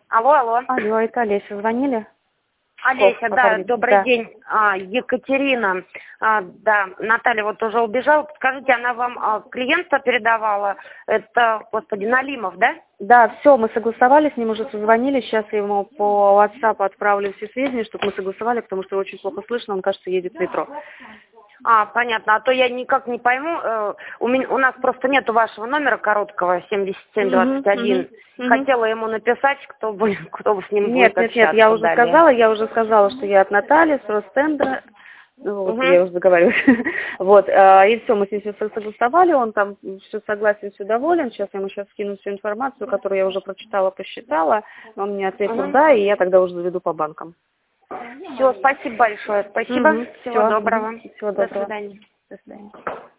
Алло, алло. Алло, это Олеся, звонили? Олеся, да, добрый да. день. Екатерина, да, Наталья вот уже убежала. Скажите, она вам клиента передавала? Это, господи, Налимов, да? Да, все, мы согласовали, с ним уже созвонили. Сейчас я ему по WhatsApp отправлю все сведения, чтобы мы согласовали, потому что очень плохо слышно, он, кажется, едет в метро. Понятно. А то я никак не пойму. У нас просто нету вашего номера короткого, 7721. Хотела ему написать, кто с ним будет общаться. Нет, я уже сказала, что я от Натальи, с Ростендера. Вот, я уже договариваюсь. Вот, и все, мы с ним все согласовали, он там все согласен, все доволен. Сейчас я ему скину всю информацию, которую я уже прочитала, посчитала. Он мне ответил да, и я тогда уже заведу по банкам. Все, спасибо большое. Спасибо. Всего доброго. Всего доброго. До свидания. До свидания.